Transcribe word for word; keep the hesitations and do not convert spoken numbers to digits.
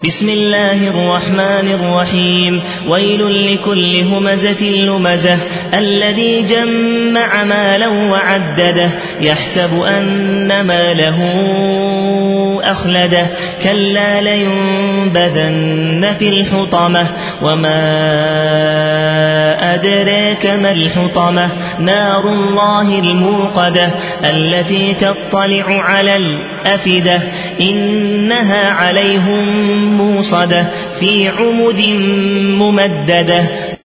بسم الله الرحمن الرحيم ويل لكل همزة لمزة الذي جمع مالا وعدده يحسب أن ماله أخلده كلا لينبذن في الحطمة وما أدراك ما الحطمة نار الله الموقدة التي تطلع على الأفئدة إنها عليهم موصدة في عمد ممددة